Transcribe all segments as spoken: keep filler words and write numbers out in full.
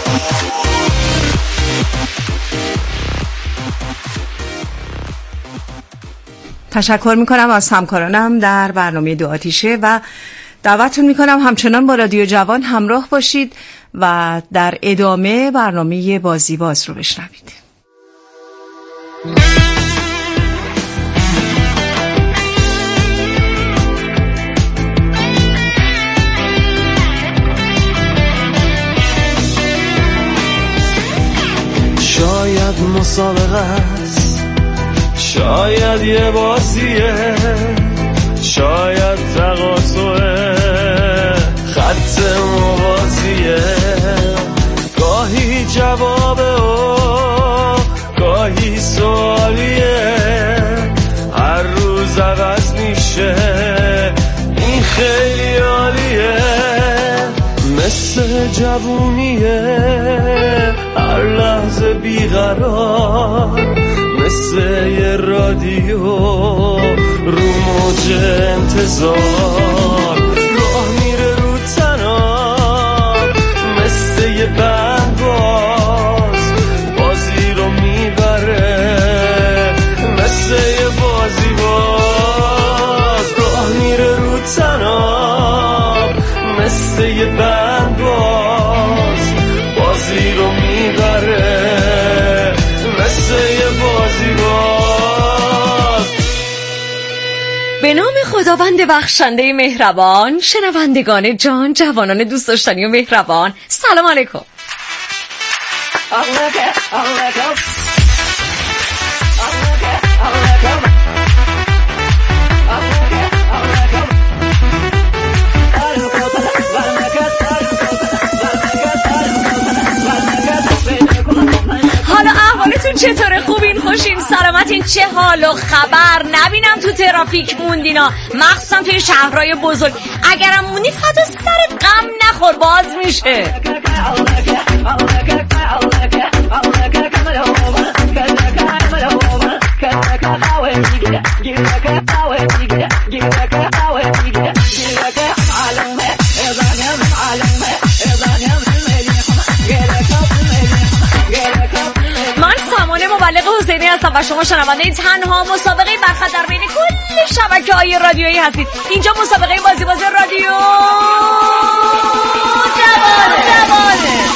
تشکر میکنم از همکارانم در برنامه دو آتیشه و دعوتتون میکنم همچنان با رادیو جوان همراه باشید و در ادامه برنامه بازی باز رو بشنوید. شاید مسابقه است، شاید یه بازیه، شاید تقاطعه خط موازیه، گاهی جوابه و گاهی سوالیه، هر روز عوض میشه، این خیلی عالیه، مثل جوونیه، هر لحظه بیقرار، مثل یه رادیو رو موج انتظار، راه میره رو تنام، مثل یه بندباز بازی رو میبره، مثل یه بازی باز، راه میره رو تنام، مثل یه بندباز بازی رو میبره، مثل یه بازی باز. به نام خداوند بخشنده مهربان، شنوندگان جان، جوانان دوست داشتنی و مهربان، سلام علیکم. حالا احوالتون چطوره؟ خوبین؟ خوشین؟ سلامتین؟ چه حال و خبر؟ نبینم تو ترافیک موندینا، مخصوصا توی شهرهای بزرگ. اگرم موندی فدا سرت غم نخور، باز میشه. مبلغ حسینی هستم و شما شنونده تنها مسابقه برخط در بین کل شبکه‌های رادیویی هستید. اینجا مسابقه بازی بازی رادیو جوانه جوانه.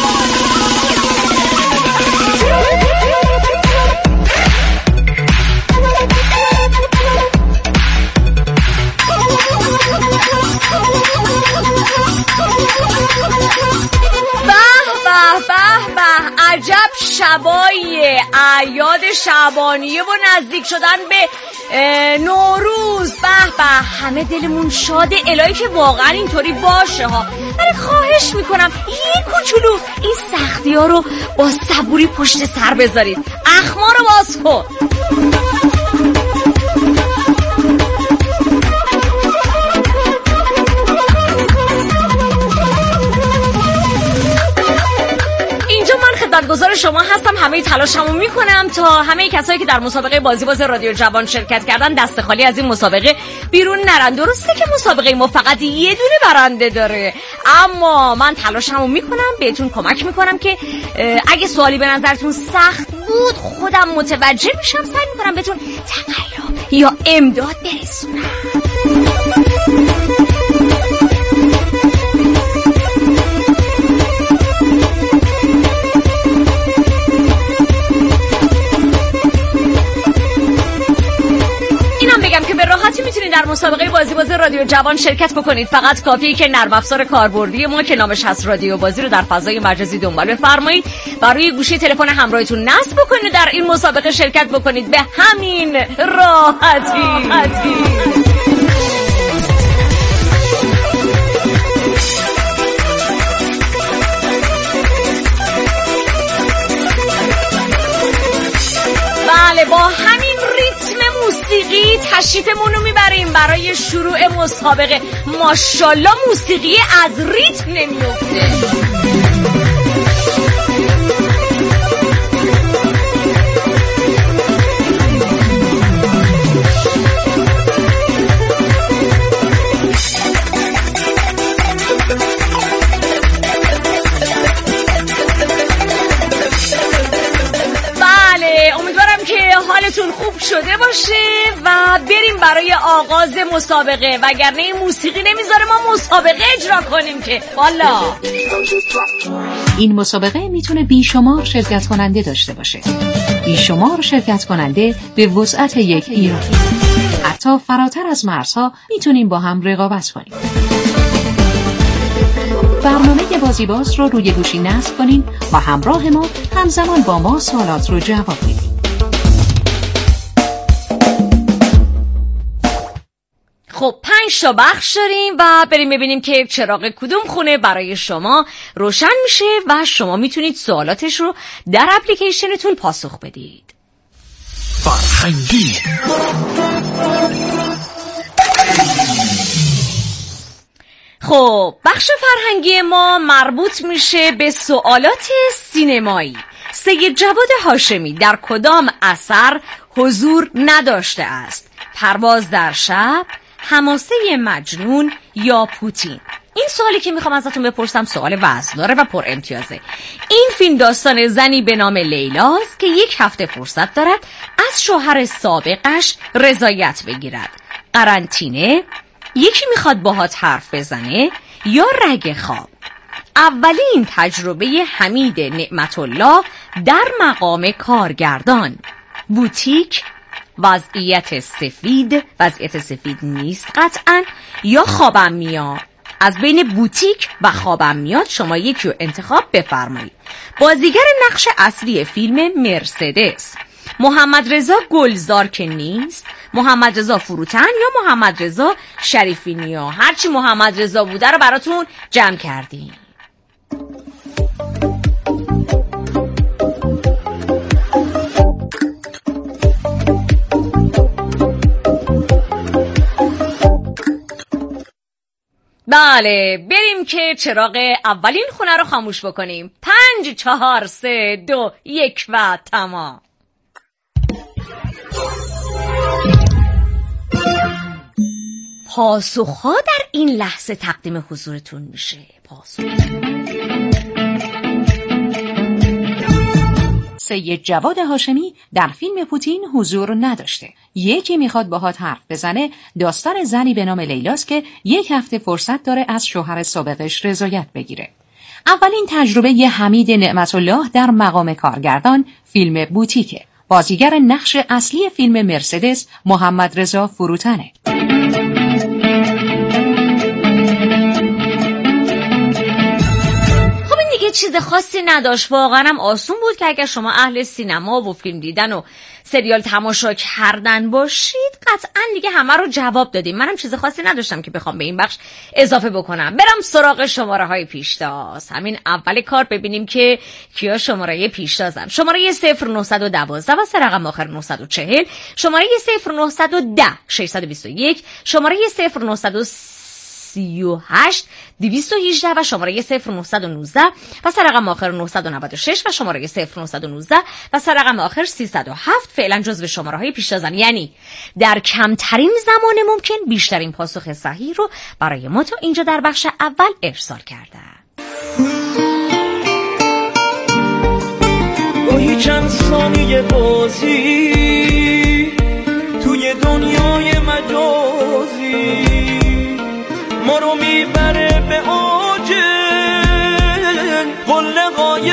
به به به، عجب شبای اعیاد شعبانیه و نزدیک شدن به نوروز. به به، همه دلمون شاده، الهی که واقعا اینطوری باشه ها. ولی خواهش میکنم یه کوچولو این سختی ها رو با صبوری پشت سر بذارید. اخما رو باز کن. خدمتگزار شما هستم، همه تلاشمو میکنم تا همه کسایی که در مسابقه بازی باز رادیو جوان شرکت کردن دست خالی از این مسابقه بیرون نرن. درسته که مسابقه ما فقط یه دونه برنده داره، اما من تلاشمو میکنم، بهتون کمک میکنم که اگه سوالی به نظرتون سخت بود خودم متوجه میشم، سعی میکنم بهتون تقلا یا امداد برسونم. بگم که به راحتی میتونید در مسابقه بازی بازی رادیو جوان شرکت بکنید. فقط کافیه که نرم افزار کاربردی ما که نامش هست رادیو بازی رو در فضای مجازی دنبال بفرمایید و روی گوشی تلفن همراهتون نصب بکنید، در این مسابقه شرکت بکنید. به همین راحتی, راحتی. بله، با همین ریتم موسیقی تشریفمون رو میبریم برای شروع مسابقه. ماشاءالله موسیقی از ریتم نمیفته. شده باشه و بریم برای آغاز مسابقه، وگرنه این موسیقی نمیذاره ما مسابقه اجرا کنیم که والا. این مسابقه میتونه بیشمار شرکت کننده داشته باشه، بیشمار شرکت کننده به وسعت یک ایران. حتی فراتر از مرزها میتونیم با هم رقابت کنیم. برنامه بازی باز رو روی گوشی نصب کنین و همراه ما همزمان با ما سوالات رو جواب بدین. خب پنج تا بخش داریم و بریم ببینیم که چراغ کدوم خونه برای شما روشن میشه و شما میتونید سوالاتش رو در اپلیکیشنتون پاسخ بدید. فرهنگی. خب بخش فرهنگی ما مربوط میشه به سوالات سینمایی. سید جواد هاشمی در کدام اثر حضور نداشته است؟ پرواز در شب، حماسه مجنون یا پوتین؟ این سوالی که میخوام ازتون بپرسم سوال وزنداره و پر امتیازه. این فیلم داستان زنی به نام لیلاست که یک هفته فرصت دارد از شوهر سابقش رضایت بگیرد. قرنطینه، یکی میخواد باهات حرف بزنه یا رگ خواب؟ اولین تجربه حمید نعمت الله در مقام کارگردان. بوتیک، وضعیت سفید، وضعیت سفید نیست قطعا، یا خوابم میاد؟ از بین بوتیک و خوابم میاد شما یکی رو انتخاب بفرمایید. بازیگر نقش اصلی فیلم مرسدس. محمد رضا گلزار که نیست، محمد رضا فروتن یا محمد رضا شریفی نیا. هرچی محمد رضا بوده رو براتون جمع کردیم. بله بریم که چراغ اولین خونه رو خاموش بکنیم. پنج چهار سه دو یک و تمام. پاسخها در این لحظه تقدیم حضورتون میشه. پاسخ سید جواد هاشمی در فیلم پوتین حضور نداشته. یکی میخواد باهات حرف بزنه داستان زنی به نام لیلاست که یک هفته فرصت داره از شوهر سابقش رضایت بگیره. اولین تجربه ی حمید نعمت الله در مقام کارگردان فیلم بوتیکه. بازیگر نقش اصلی فیلم مرسدس محمد رضا فروتنه. چیز خاصی نداشت، واقعا هم آسون بود که اگر شما اهل سینما و فیلم دیدن و سریال تماشا کردن باشید قطعا دیگه همه رو جواب دادیم. منم چیز خاصی نداشتم که بخوام به این بخش اضافه بکنم. برم سراغ شماره های پیشتاز. همین اول کار ببینیم که کیا شماره پیشتازن. شماره صفر نهصد و دوازده و سه رقم آخر نهصد و چهل، شماره صفر نهصد و ده ششصد و بیست و یک، شماره صفر نهصد و سی و هشت دویست و هجده و شماره صفر نهصد و نوزده و سه رقم آخر نهصد و نود و شش و شماره صفر نهصد و نوزده و سه رقم آخر سیصد و هفت فعلا جزو شماره های پیشتازن، یعنی در کمترین زمان ممکن بیشترین پاسخ صحیح رو برای ما تا اینجا در بخش اول ارسال کردن. گاهی چند ثانیه بازی توی دنیای مجازی ما رو میبره به اوج قله‌های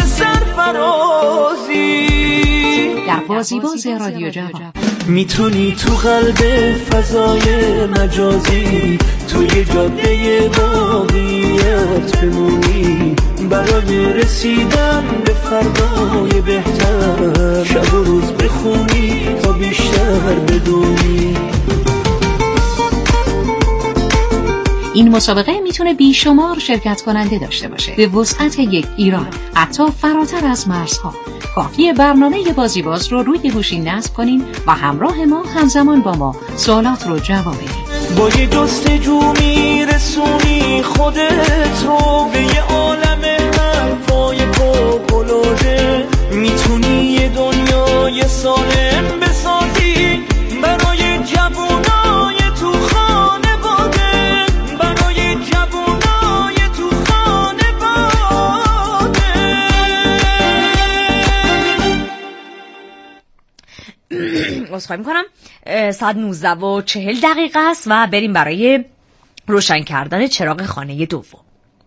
سرفرازی. در بازی باز رادیو جوان میتونی تو قلب فضای مجازی توی جاده واقعیت بمونی برای رسیدن به فردای بهتر، شب و روز بخونی تا بیشتر بدونی. این مسابقه میتونه بیشمار شرکت کننده داشته باشه به وسعت یک ایران، حتی فراتر از مرزها. کافیه برنامه بازی باز رو روی گوشی نصب کنین و همراه ما همزمان با ما سوالات رو جواب بدین. با یه جستجو میرسونی خودت رو به یه عالم حرفای فوق‌العاده، میتونی یه دنیای سالم بسازی برای جوونای تو خانواده، برای جوونای تو خانواده. عذرخواهی می‌کنم. ساعت نوزده و چهل دقیقه است و بریم برای روشن کردن چراغ خانه دوم.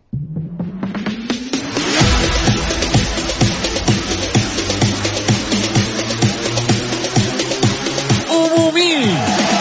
عمومی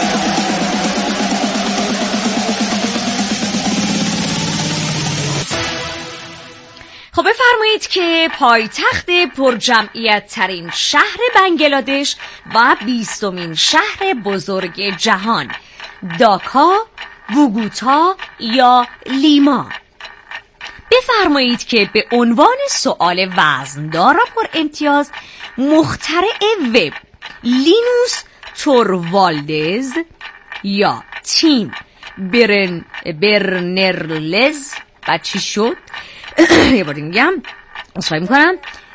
خب بفرمایید که پایتخت پرجمعیت ترین شهر بنگلادش و بیستمین شهر بزرگ جهان، داکا، بوگوتا یا لیما. بفرمایید که به عنوان سؤال وزندار و پر امتیاز مخترع وب لینوس توروالدز یا تیم برن برنرلز بچی شد یه بار میگم اصلاحی میکنم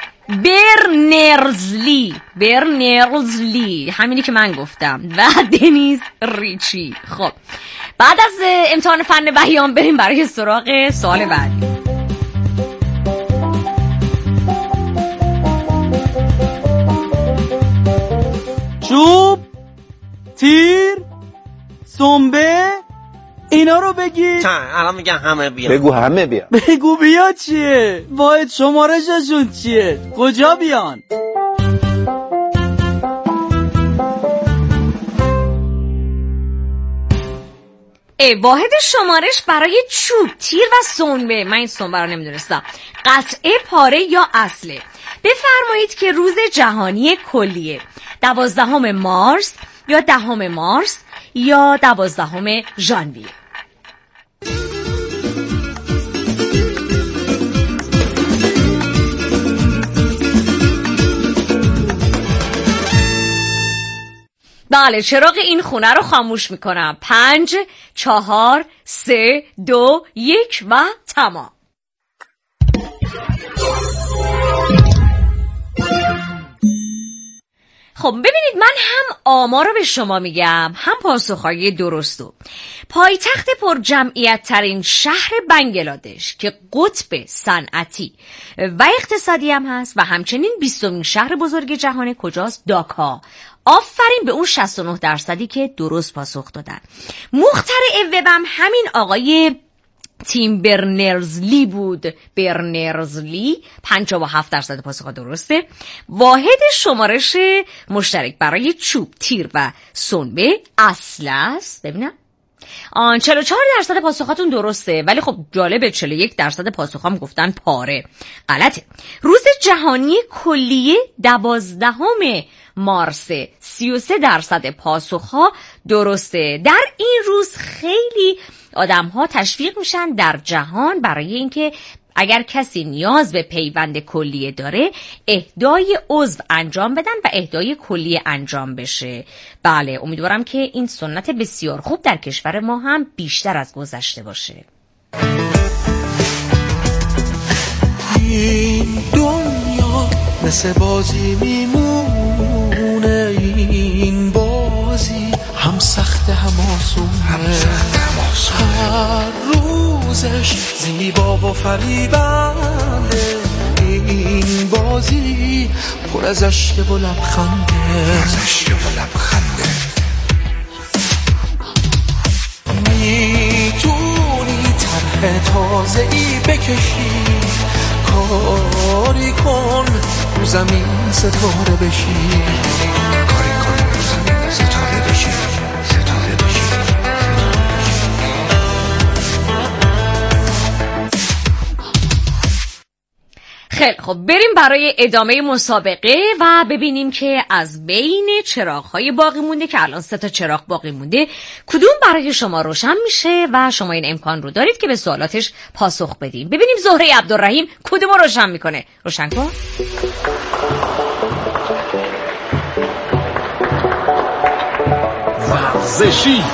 برنرزلی برنرزلی همینی که من گفتم و دنیز ریچی. خب بعد از امتحان فن بیان بریم برای سراغ سوال بعدی. چوب، تیر، سنبه، اینا رو بگید. چند الان میگم همه بیا. بگو همه بیا. بگو بیا چیه؟ واحد شمارششون چیه؟ کجا بیان؟ ای واحد شمارش برای چوب، تیر و سنبه، من این سنبه رو نمیدونستم، قطعه، پاره یا اصله. بفرمایید که روز جهانی کلیه دوازدهم مارس یا دهم مارس یا دوازدهم ژانویه. بله چراغ این خونه رو خاموش میکنم. پنج، چهار، سه، دو، یک و تمام. خب ببینید من هم آمار رو به شما میگم هم پاسخهای درستو. پایتخت پر جمعیت ترین شهر بنگلادش که قطب صنعتی و اقتصادی هم هست و همچنین بیستمین شهر بزرگ جهان کجاست؟ داکا. آفرین به اون شصت و نه درصدی که درست پاسخ دادن. مخترع وبم همین آقای تیم برنرزلی بود. برنرزلی پنجاه و هفت درصد پاسخ درسته. واحد شمارش مشترک برای چوب، تیر و سنبه اصل است. ببینم آن چهل و چهار درصد پاسخاتون درسته، ولی خب جالبه چهل و یک درصد پاسخام گفتن پاره. غلطه. روز جهانی کلیه دوازدهم مارس، سی و سه درصد پاسخها درسته. در این روز خیلی آدم ها تشویق میشن در جهان برای اینکه اگر کسی نیاز به پیوند کلیه داره اهدای عضو انجام بدن و اهدای کلیه انجام بشه. بله امیدوارم که این سنت بسیار خوب در کشور ما هم بیشتر از گذشته باشه. این دنیا مثل بازی میمونه، این بازی هم سخت هم آسونه، هر روزش زیبا و فریبنده، این بازی پر از اشک و لبخنده، میتونی طرح تازه‌ای بکشی، کاری کن رو زمین ستاره بشی، کاری کن رو زمین ستاره بشی، ستاره بشی. خیلی خب بریم برای ادامه مسابقه و ببینیم که از بین چراغ‌های باقی مونده که الان سه تا چراغ باقی مونده کدوم برای شما روشن میشه و شما این امکان رو دارید که به سوالاتش پاسخ بدیم. ببینیم زهره عبدالرحیم کدوم رو روشن میکنه. روشن کن. ورزشی.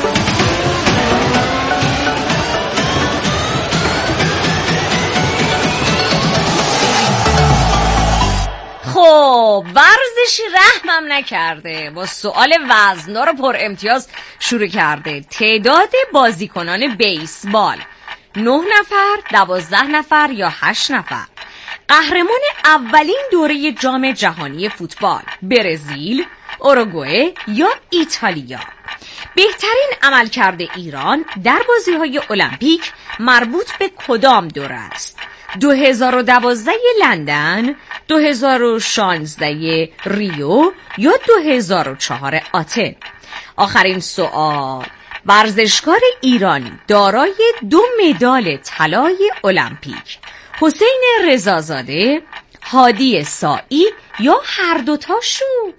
خب ورزشی رحمم نکرده، با سؤال وزندار و پر امتیاز شروع کرده. تعداد بازیکنان بیسبال نه نفر، دوازده نفر یا هشت نفر. قهرمان اولین دوره جام جهانی فوتبال برزیل، اوروگوئه یا ایتالیا. بهترین عملکرد ایران در بازی‌های المپیک مربوط به کدام دوره است؟ دو هزار و دوازده لندن، دو هزار و شانزده ریو یا دو هزار و چهار آتن؟ آخرین سوال. ورزشکار ایرانی دارای دو مدال طلای المپیک، حسین رضازاده، هادی سائی یا هر دوتاشون؟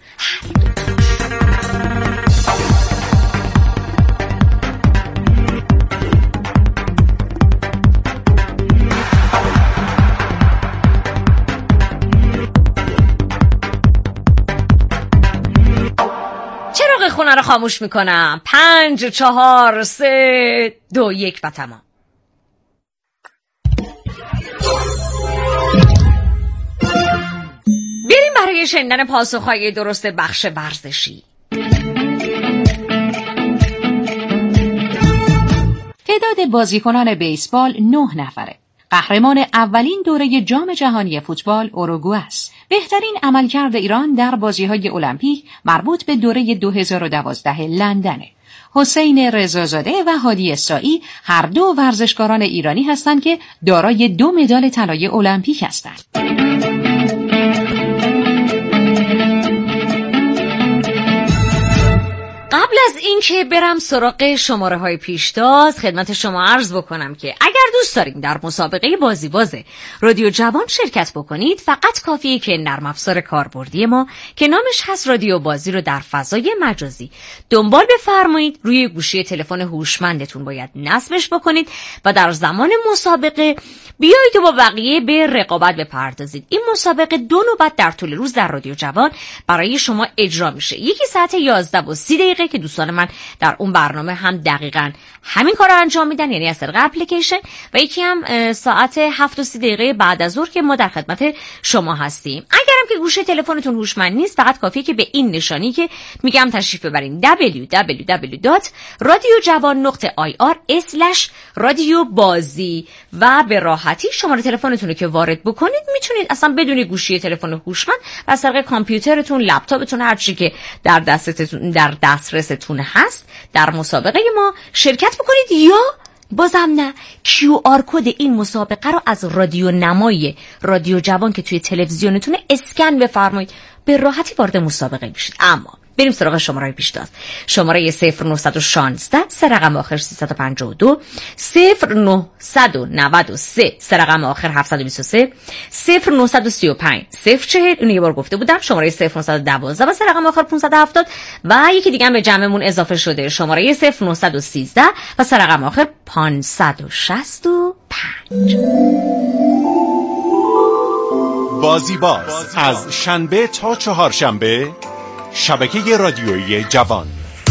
چراغ خونه رو خاموش میکنم. پنج، چهار، سه، دو، یک و تمام. بریم برای شنیدن پاسخهای درست بخش ورزشی. تعداد بازیکنان بیسبال نه نفره. قهرمان اولین دوره جام جهانی فوتبال اوروگوئه است. بهترین عملکرد ایران در بازی‌های المپیک مربوط به دوره دو هزار و دوازده لندنه. حسین رضازاده و هادی سائی هر دو ورزشکاران ایرانی هستند که دارای دو مدال طلای المپیک هستند. قبل از این که برم سراغ شماره های پیشتاز، خدمت شما عرض بکنم که اگر دوست دارین در مسابقه بازی باز رادیو جوان شرکت بکنید، فقط کافیه که نرم افزار کاربردی ما که نامش هست رادیو بازی رو در فضای مجازی دنبال بفرمایید. روی گوشی تلفن هوشمندتون باید نصبش بکنید و در زمان مسابقه بیایید و با بقیه به رقابت بپردازید. این مسابقه دو نوبت در طول روز در رادیو جوان برای شما اجرا میشه. یکی ساعت یازده و سی دقیقه که دوستان من در اون برنامه هم دقیقاً همین کار رو انجام میدن، یعنی از طریق اپلیکیشن، و یکی هم ساعت هفت و سی دقیقه بعد از ظهر که ما در خدمت شما هستیم. اگرم که گوشه تلفنتون هوشمند نیست، فقط کافیه که به این نشانی که میگم تشریف ببرین دبلیو دبلیو دبلیو دات رادیو جوان نقطه آی آر اسلش رادیو بازی و به راحتی شماره تلفنتون رو که وارد بکنید میتونید اصلا بدون گوشی تلفن هوشمند و از طریق کامپیوترتون، لپتاپتون، هر چی که در دستتون در دسترستون هست در مسابقه ما شرکت بکنید، یا بازم نه کیو آر کد این مسابقه رو از رادیو نمای رادیو جوان که توی تلویزیونتون اسکن بفرمایید، به راحتی وارد مسابقه میشید. اما بریم سراغ شماره پیشتاز. شماره صفر نه یک شش سه رقم آخر سیصد و پنجاه و دو، صفر نه نه سه سه رقم آخر هفتصد و بیست و سه، صفر نه سه پنج صفر چهل، اینو یه بار گفته بودم، شماره صفر نه یک دو و سه رقم آخر پانصد و هفتاد، و یکی دیگه هم به جمعمون اضافه شده، شماره صفر نه یک سه و سه رقم آخر پانصد و شصت و پنج. بازی باز از شنبه تا چهارشنبه، شبکه رادیویی جوان.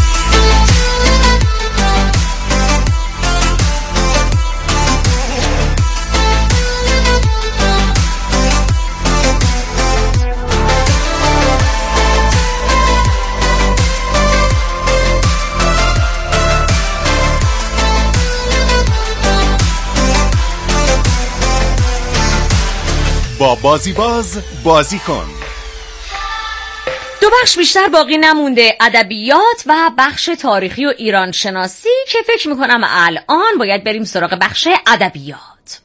با بازی باز بازی کن. دو بخش بیشتر باقی نمونده، ادبیات و بخش تاریخی و ایران شناسی، که فکر میکنم الان باید بریم سراغ بخش ادبیات.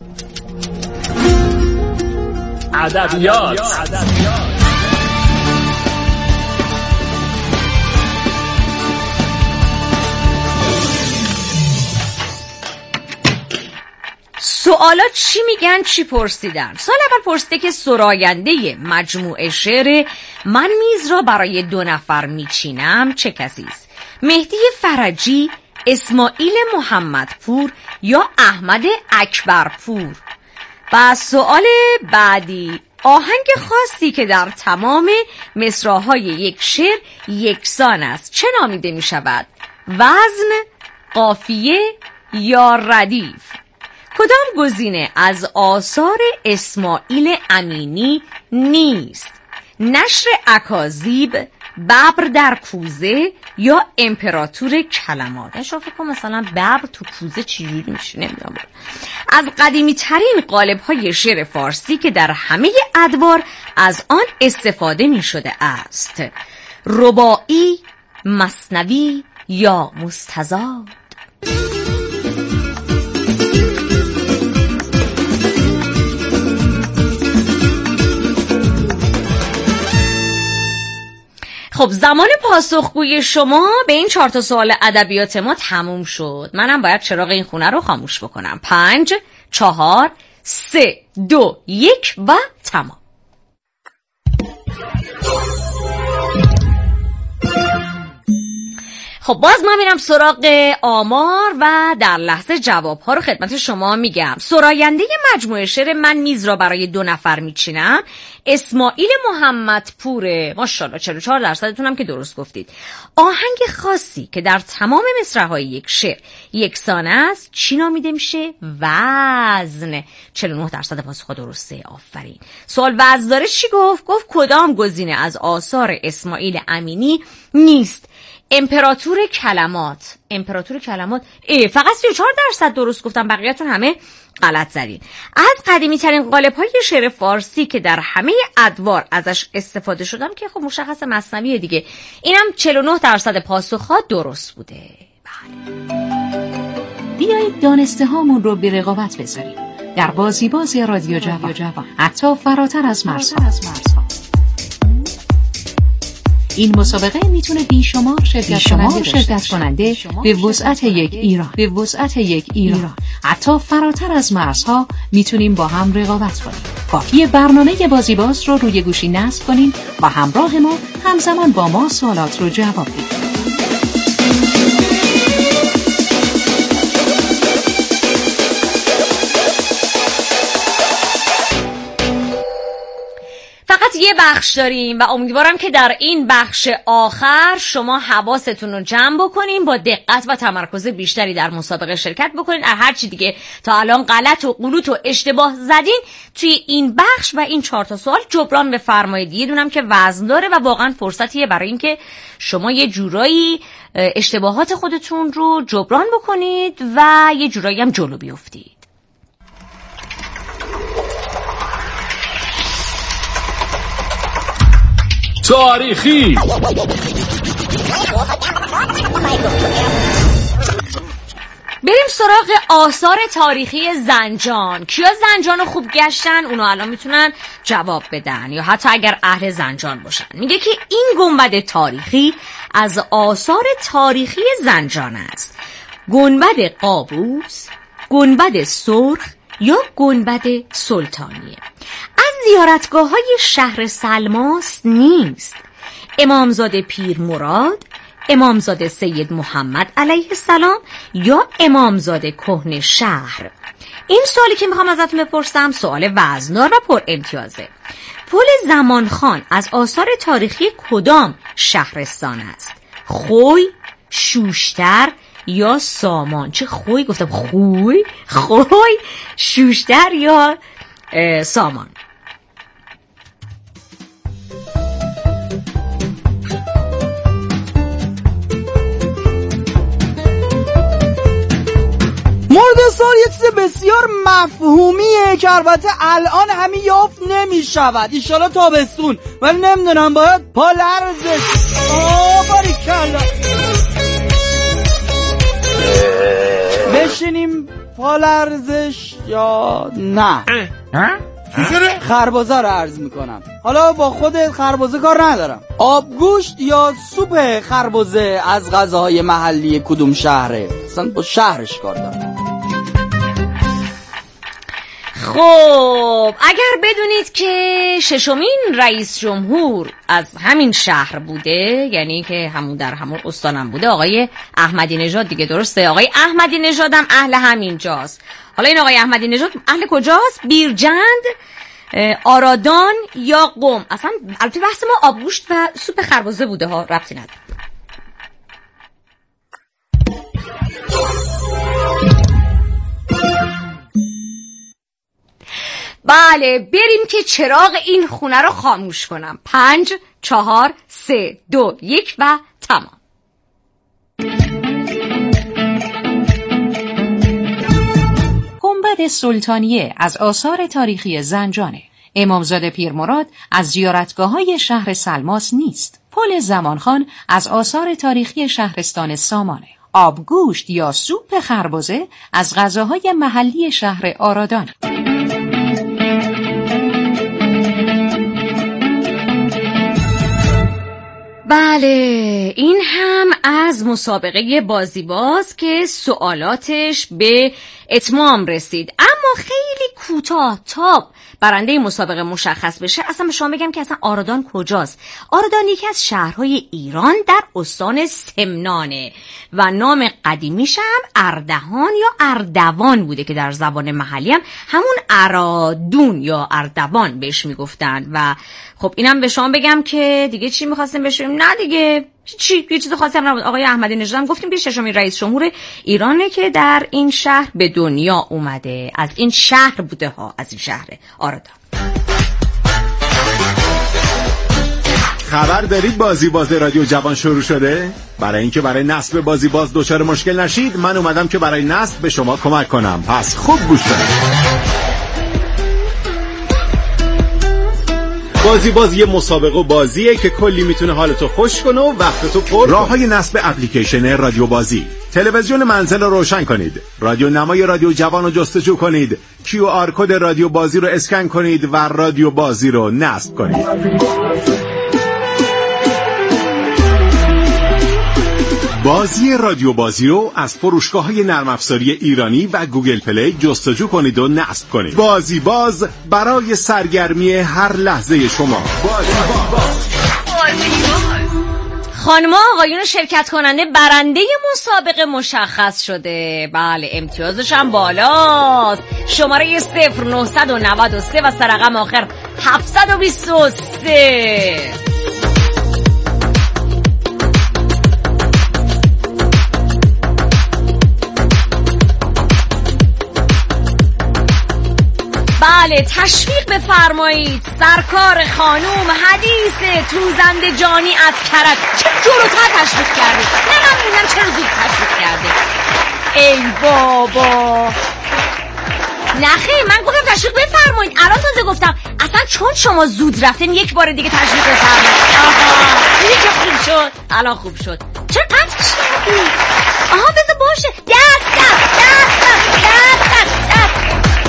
ادبیات سوالات چی میگن چی پرسیدن؟ سال اول پرسیده که سراینده مجموعه شعر من میز را برای دو نفر میچینم چه کسی است؟ مهدی فرجی، اسماعیل محمدپور یا احمد اکبرپور؟ و سوال بعدی، آهنگ خاصی که در تمام مصرع‌های یک شعر یکسان است چه نامیده میشود؟ وزن، قافیه یا ردیف؟ کدام گزینه از آثار اسماعیل امینی نیست؟ نشر اکاذیب، ببر در کوزه یا امپراتور کلمات؟ شما فکر کنم مثلا ببر تو کوزه چجوری میشه، نمیدونم. از قدیمی ترین قالب های شعر فارسی که در همه ادوار از آن استفاده می شده است. رباعی، مثنوی یا مستزاد؟ خب زمان پاسخگویی شما به این چهار تا سوال ادبیات ما تموم شد. منم باید چراغ این خونه رو خاموش بکنم. پنج، چهار، سه، دو، یک و تمام. خب باز ما میرم سراغ آمار و در لحظه جوابها رو خدمت شما میگم. سراینده مجموعه شعر من میز را برای دو نفر میچینم اسماعیل محمدپوره. ماشاءالله چهل و چهار درصدتون هم که درست گفتید. آهنگ خاصی که در تمام مصرع‌های یک شعر یکسان است چی نامیده میشه؟ وزن. چهل و نه درصد پاسخ درسته. آفرین. سوال وزن داره چی گفت؟ گفت کدام گزینه از آثار اسماعیل امینی نیست امپراتور کلمات. امپراتور کلمات ای فقط سی و چهار درصد درست گفتم، بقیه‌تون همه غلط زدین. از قدیمی ترین قالب‌های شعر فارسی که در همه ادوار ازش استفاده شدم که خب مشخص مثنویه دیگه، اینم چهل و نه درصد پاسخ‌ها درست بوده. بله. بیایید دانسته هامون رو به رقابت بذاریم در بازی بازی رادیو جوان، حتی فراتر از مرزها. این مسابقه میتونه بیشمار شرکت کننده, شرکت کننده به وسعت یک ایران به وسعت یک ایران حتی فراتر از مرزها میتونیم با هم رقابت کنیم. کافیه برنامه بازی باز رو روی گوشی نصب کنین و همراه ما همزمان با ما سوالات رو جواب بدید. فقط یه بخش داریم و امیدوارم که در این بخش آخر شما حواستون رو جمع بکنین، با دقت و تمرکز بیشتری در مسابقه شرکت بکنین. هر چی دیگه تا الان غلط و غلوط و اشتباه زدین توی این بخش و این چهار تا سوال جبران بفرمایید. یه دونم که وزن داره و واقعا فرصتیه برای اینکه شما یه جورایی اشتباهات خودتون رو جبران بکنید و یه جورایی هم جلو بیفتید. تاریخی بریم سراغ آثار تاریخی زنجان. کیا زنجان رو خوب گشتن؟ اونو الان میتونن جواب بدن یا حتی اگر اهل زنجان باشن. میگه که این گنبد تاریخی از آثار تاریخی زنجان است. گنبد قابوس، گنبد سرخ یا گنبد سلطانیه. از زیارتگاه‌های شهر سلماس نیست. امامزاده پیر مراد، امامزاده سید محمد علیه السلام یا امامزاده کهنه شهر. این سوالی که میخوام ازتون بپرسم سوال وزندار و پر امتیازه. پل زمانخان از آثار تاریخی کدام شهرستان است؟ خوی، شوشتر یا سامان؟ چه خوی گفتم؟ خوی، خوی، شوشتر یا سامان؟ مورد سال یه چیز بسیار مفهومیه که البته الان همین یافت نمی شود، ایشالا تابستون، ولی نمیدونم باید پا لرزش. آه باریکلا بشینیم پا لرزش یا نه؟ خربزه رو عرض میکنم. حالا با خود خربزه کار ندارم. آبگوشت یا سوپ خربزه از غذاهای محلی کدوم شهره؟ اصلا با شهرش کار دارم. خب اگر بدونید که ششمین رئیس جمهور از همین شهر بوده، یعنی که همون در همون استانم بوده، آقای احمدی نژاد دیگه، درسته؟ آقای احمدی نژاد هم اهل همین جاست. حالا این آقای احمدی نژاد اهل کجاست؟ بیرجند، آرادان یا قم؟ اصلا البته بحث ما آبگوشت و سوپ خربزه بوده ها، ربطی نداره. بله بریم که چراغ این خونه رو خاموش کنم. پنج، چهار، سه، دو، یک و تمام. گنبد سلطانیه از آثار تاریخی زنجانه. امامزاده پیر مراد از زیارتگاه‌های شهر سلماس نیست. پل زمانخان از آثار تاریخی شهرستان سامانه. آبگوشت یا سوپ خربزه از غذاهای محلی شهر آرادان. بله، این هم از مسابقه بازیباز که سوالاتش به اتمام رسید، اما خیلی کوتاه تا برنده مسابقه مشخص بشه اصلا به شما بگم که اصلا آرادان کجاست. آرادان یکی از شهرهای ایران در استان سمنانه و نام قدیمیش هم اردهان یا اردوان بوده که در زبان محلی هم همون ارادون یا اردوان بهش میگفتن. و خب اینم به شما بگم که دیگه چی میخواستیم بشیم؟ نه دیگه چی، یه چیز خاصی هم نبود. آقای احمدی نژاد هم گفتیم که ششمین رئیس جمهور ایرانه که در این شهر به دنیا اومده. از این شهر بوده ها، از این شهر آرادان. خبر دارید بازی باز رادیو جوان شروع شده؟ برای اینکه برای نصب بازی باز دچار مشکل نشید، من اومدم که برای نصب به شما کمک کنم. پس خوب گوش کنید. بازی باز یه مسابقه و بازیه که کلی میتونه حالتو خوش کنه و وقتتو پر. راههای نصب اپلیکیشن رادیو بازی: تلویزیون منزل رو روشن کنید، رادیو نمای رادیو جوان رو جستجو کنید، کیو آر کد رادیو بازی رو اسکن کنید و رادیو بازی رو نصب کنید. بازی رادیو بازی رو از فروشگاه‌های نرم افزاری ایرانی و گوگل پلی جستجو کنید و نصب کنید. بازی باز برای سرگرمی هر لحظه شما. بازی باز. خانم‌ها آقایون شرکت کننده برنده مسابقه مشخص شده. بله، امتیازش هم بالاست. شماره صفر نهصد و نود و سه و سرقم آخر هفتصد و بیست و سه. بله، تشویق بفرمایید. سرکار خانوم حدیث توزنده جانی از کرج. چه جلوتر تشویق کرده؟ نه من میدونم چرا زود تشویق کرده. ای بابا، نخیر من گفتم تشویق بفرمایید، الان تازه گفتم. اصلا چون شما زود رفتین یک بار دیگه تشویق بفرمایید. آها دیدی که خوب شد، الان خوب شد. چرا قطعش کردی؟ آها بذار باشه. دست دست دست دست دست دست دست.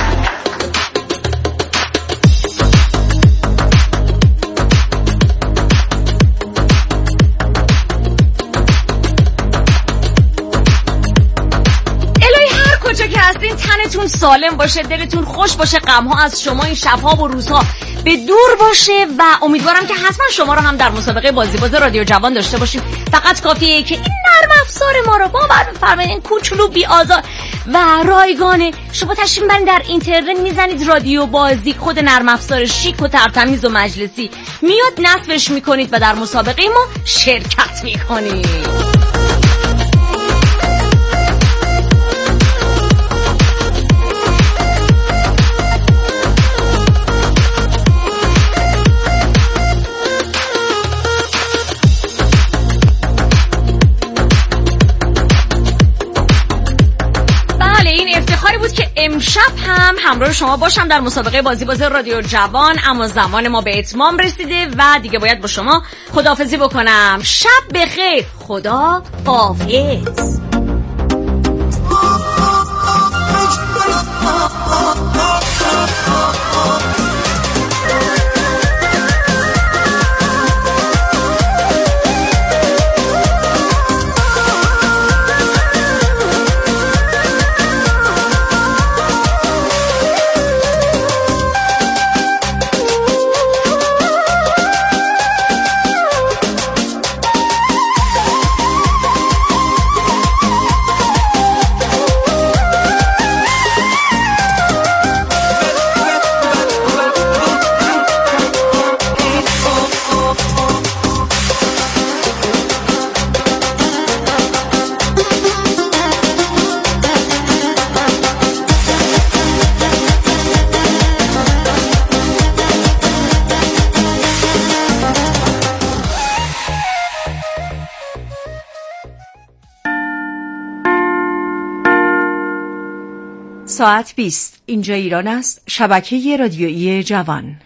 تنتون سالم باشه، دلتون خوش باشه، غم‌ها از شما این شب‌ها و روزها به دور باشه و امیدوارم که حتما شما رو هم در مسابقه بازی باز رادیو جوان داشته باشیم. فقط کافیه که این نرم افزار ما رو باور بفرمایید، این کوچولو بی آزار و رایگانه شما تشریف ببرید در اینترنت، میزنید رادیو بازی، خود نرم افزار شیک و ترتمیز و مجلسی میاد، نصبش میکنید و در مسابقه ما شرکت میکنید. امشب هم همراه شما باشم در مسابقه بازی باز رادیو جوان، اما زمان ما به اتمام رسیده و دیگه باید با شما خداحافظی بکنم. شب بخیر، خدا حافظ. ساعت بیست. اینجا ایران است. شبکه رادیویی جوان.